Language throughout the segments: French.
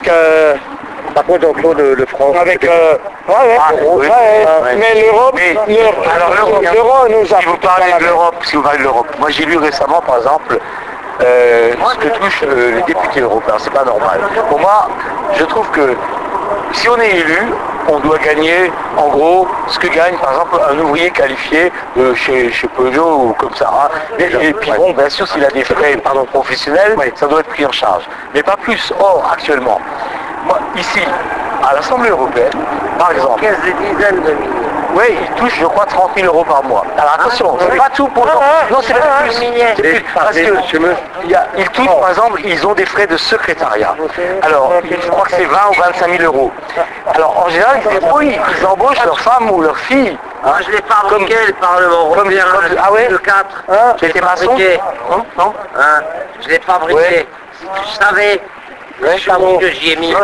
Par contre, Jean-Claude, le franc. Avec, mais l'euro nous a... Si vous parlez de l'Europe, moi j'ai lu récemment par exemple ce que touchent les députés européens, c'est pas normal. Pour moi, je trouve que si on est élu, on doit gagner en gros ce que gagne par exemple un ouvrier qualifié chez Peugeot ou comme ça. Hein. Et puis bon, bien sûr, s'il a des frais professionnels, ça doit être pris en charge. Mais pas plus. Or, actuellement, moi, ici, à l'Assemblée européenne, par exemple, Des dizaines de milliers. oui, ils touchent, je crois, 30 000 euros par mois. Alors attention, c'est pas tout pour le temps. Non, c'est pas plus. C'est plus. Parce que ils touchent, par exemple, ils ont des frais de secrétariat. Alors, je crois que c'est 20 ou 25 000 euros. Alors, en général, ils embauchent leur femme ou leur fille. Moi, je l'ai fabriqué, le Parlement européen. Ah ouais Le 4. Tu étais maçon? Non. Je l'ai fabriqué. Ouais. Si tu savais... que j'y ai mis.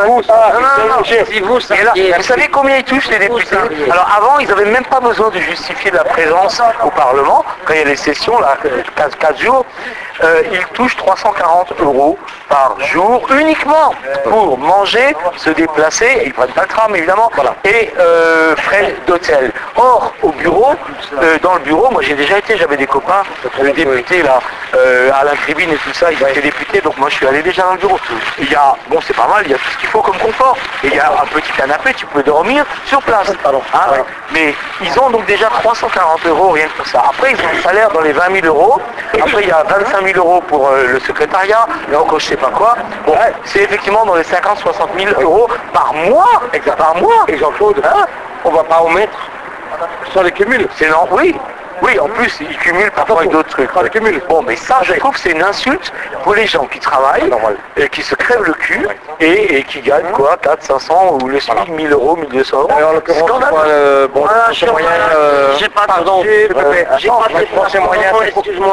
Si vous Et là, vous savez combien ils touchent les députés? Alors avant, ils n'avaient même pas besoin de justifier de la présence au Parlement, quand il y a les sessions, là, 4 jours, ils touchent 340 euros par jour uniquement pour manger, se déplacer, ils ne prennent pas le tram évidemment, et frais d'hôtel. Or, au bureau, dans le bureau, moi j'ai déjà été, j'avais des copains, députés là, Alain Tribune et tout ça, ils étaient députés, donc moi je suis allé déjà dans le bureau. Il y a, bon c'est pas mal, il y a tout ce qu'il faut comme confort. Et il y a un petit canapé, tu peux dormir sur place. Hein. Mais ils ont donc déjà 340 euros rien que pour ça. Après ils ont un salaire dans les 20 000 euros. Après il y a 25 000 euros pour le secrétariat, et encore je sais pas quoi. Bon, c'est effectivement dans les 50-60 000 euros par mois. Par mois. Et Jean-Claude, on va pas omettre sans les cumuls. C'est non, oui. Oui, en plus, ils cumulent parfois avec d'autres trucs. Bon, mais ça, je trouve que c'est une insulte pour les gens qui travaillent, et qui se crèvent le cul, et qui gagnent quoi, 400, 500 ou le SMIC, 1000 euros, 1200 euros. En l'occurrence, bon, c'est moyen... J'ai pas pardon, j'ai pas de déplacement, excuse-moi.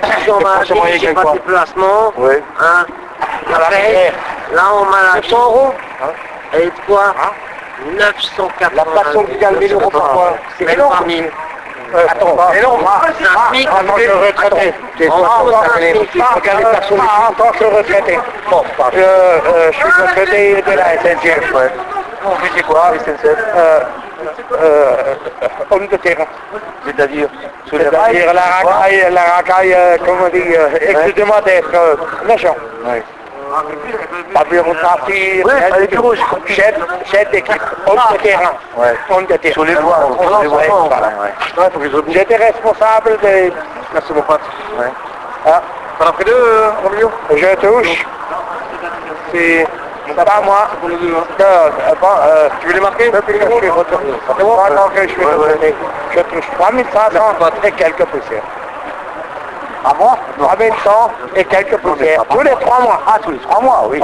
J'ai pas de déplacement. Oui. Après, là on m'a lâché. 900 euros. Et quoi 980. La personne qui gagne 1000 euros par mois, c'est Même énorme. pas 1000. Attends, énorme. En tant que retraité. Regarde les personnes. En tant que retraité. Bon, je suis retraité de la SNCF. Vous c'est quoi, SNCF Homme de terrain. C'est-à-dire C'est-à-dire la racaille, comment on dit, excusez-moi d'être méchant. La bureaucratie, les bureaux, chef d'équipe, homme de terrain. Homme de terrain. Sur les voies, J'étais responsable de... Merci mon pote. T'en as pris deux, Romeo? Je touche. C'est pas moi. Tu veux les marquer? Je suis retourné. Je touche 3500 et quelques poussières. À moi? 3100 et quelques poussières. Tous les 3 mois. Ah, tous les 3 mois, oui.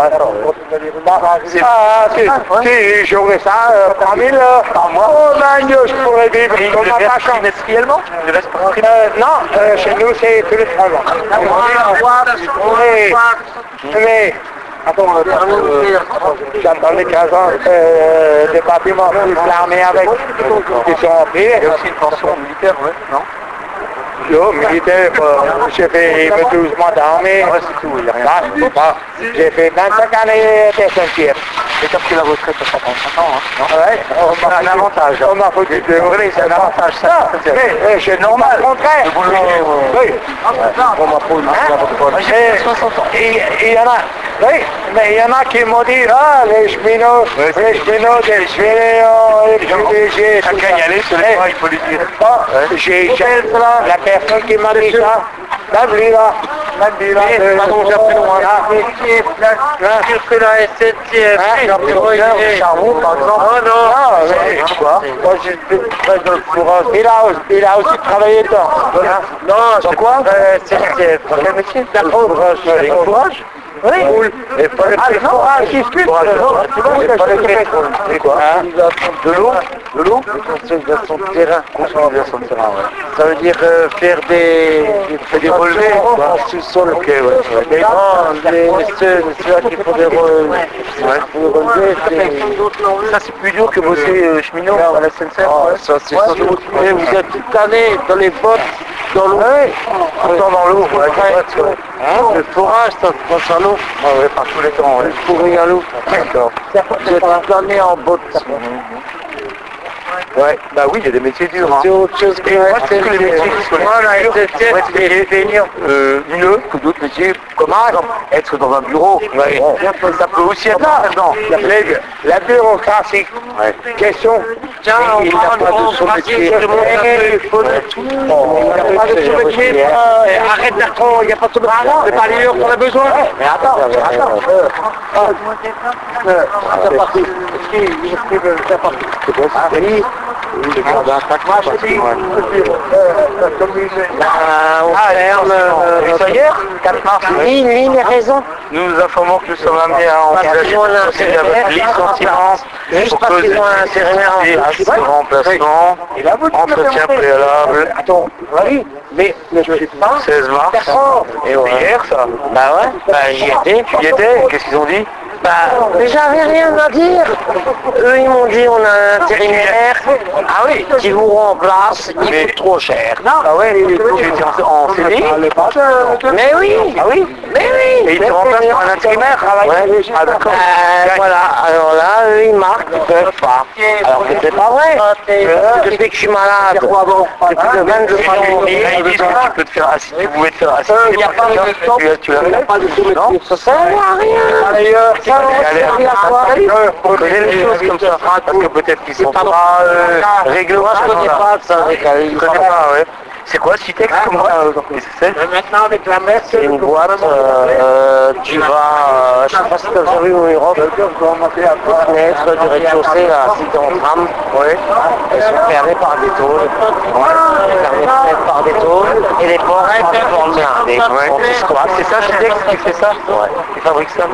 Si j'aurais ça, 3000 par mois. Oh ben Dieu, je pourrais vivre comme un machin. Trimestriellement? Non, chez nous c'est tous les 3 mois. Mais, attends, j'entends les 15 ans des bâtiments plus l'armée avec, qui sont en privés. Il y a aussi une pension militaire, ouais, non? Yo, militaire, j'ai fait 12 mois d'armée. Ouais, c'est tout, il n'y a rien. J'ai fait 25 années d'essentiel. Et t'as pris la retraite à 55 ans, hein, non? Ouais, c'est un avantage. On m'a foutu de... Oui, c'est un avantage, ça. Mais c'est normal. Au contraire. Oui. On m'a pris n'importe j'ai 60 ans. Il y en a... Oui, mais il y en a qui m'ont dit, les cheminots, des PDG, Chacun y aller, sur les voies, il faut lui dire. J'ai la personne qui m'a dit ça, même lui là, pardon, j'ai appris loin. J'ai pris la SNCF. Charbon, par exemple. Oh non. Quoi? Il a aussi travaillé dedans. Non, c'est quoi? SNCF. Quel métier? La courage. Oui. Et pas le c'est quoi? De l'eau? De l'eau? Consolidation de terrain. Consolidation de terrain, ouais. Ça veut dire faire des relevés, sur le sol, ok, ouais. Mais non, ceux-là qui font des relevés, ça c'est plus dur que bosser cheminot à la SNCF. Ça c'est surtout. Vous êtes toute l'année dans les bottes dans l'eau. Oui, Tout le temps dans l'eau. Ouais, le forage, ça se passe à l'eau. Ah ouais, par tous les temps, ouais. Pourri à l'eau. D'accord. J'ai plané en botte. Ouais, bah oui, il y a des métiers durs. Hein. C'est autre chose que Moi, c'est que les métiers qui sont les plus durs. Mieux que d'autres métiers, comme par exemple être dans un bureau. Ouais. Bon, ça peut aussi être là, dedans. La bureaucratie. Ouais. Question. Tiens, Il n'y a pas de sous-métier. je te montre un peu. Il n'y a pas de sous-métier. Arrête Bertrand, il n'y a pas de sous-métier. C'est pas l'heure qu'on a besoin. Mais attends. C'est parti. C'est parti. C'est bon, c'est fini. Oui, le gardien attaque. Moi, je dis, On ferme. Ça hier, 4 mars. Oui, il a raison. Nous nous informons que nous sommes amenés à envisager un licenciement Juste parce qu'ils ont un intérimaire. acte de remplacement, entretien préalable, attends, oui, mais je sais pas. 16 mars. Et ouais. Hier, ça. Bah ouais, bah j'y étais. Tu y étais? Qu'est-ce qu'ils ont dit? Bah, mais j'avais rien à dire. Eux, ils m'ont dit, on a un intérimaire. Ah oui, qui vous remplace, il coûte trop cher. Ah ouais, tu étais en CDI? Mais oui. Ah oui? Mais oui. Et ils te remplacent par un intérimaire? Ouais. Ah d'accord. Voilà, alors là, eux, ils marquent, ils peuvent pas. Alors que c'est pas vrai. Depuis que je suis malade, depuis le 22 janvier, Ils disent que tu peux te faire assister, tu pouvais te faire assister. il n'y a pas de stop, Tu l'as fait? pas de Non? ça sert à rien. D'ailleurs, On connaît les choses comme ça, parce que peut-être qu'ils sont pas réglés. Moi, je connais pas ça, Je connais pas, ouais. C'est quoi Citex comme moi? Maintenant, avec la messe, c'est une boîte, tu vas, je sais pas si tu as déjà vu en Europe, les fenêtres du rez-de-chaussée, là, si t'es en tram, elles sont fermées par des tôles. Fermées par des tôles, et les portes sont blindées. C'est ça Citex qui fait ça? Ouais. Qui fabrique ça?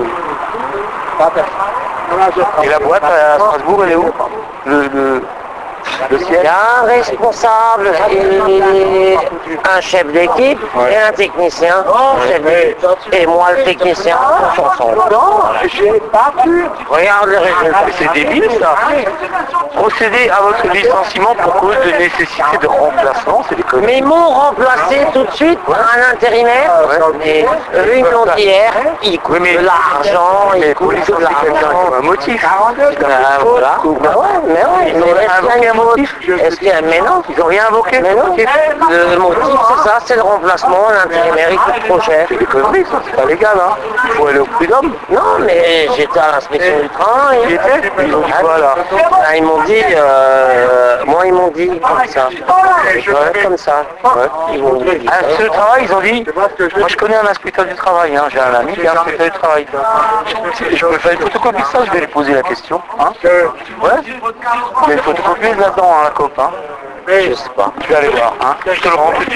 Et la boîte à Strasbourg, elle est où? Le Il siège? y a un responsable, et un chef d'équipe et un technicien. Chef d'équipe. Et moi le technicien, on s'ensemble. non, j'ai pas pu. Regarde les résultats. Mais c'est débile ça. Procéder à votre licenciement pour cause de nécessité de remplacement, c'est des conneries. Mais ils m'ont remplacé tout de suite par un intérimaire. Mais eux, ils m'ont dit hier, il coûte de l'argent, il coûte de l'argent. Un motif. Voilà. Mais ouais, mais est-ce qu'il y a un motif? Est-ce qu'il y a... Mais non. Ils ont rien invoqué? Mais non. Le motif, c'est ça, c'est le remplacement, l'intérimaire, il coûte trop cher. C'est des conneries ça, c'est pas légal hein. Il faut aller au prud'homme. Non, mais j'étais à l'inspection du travail. Ils étaient? Ils ont dit quoi là? Ah, ils m'ont dit, moi ils m'ont dit comme ça. Comme ça. Ils m'ont dit. Ah, c'est le travail, ils ont dit, moi je connais un inspecteur du travail, hein. J'ai un ami qui est inspecteur du travail. Je peux faire une photocopie de ça, je vais lui poser la question. Hein. Ouais. Il y a une photocopie là-dedans, hein, la COP. Hein. Je sais pas. Je vais aller voir. Hein. Je te le rends tout de suite.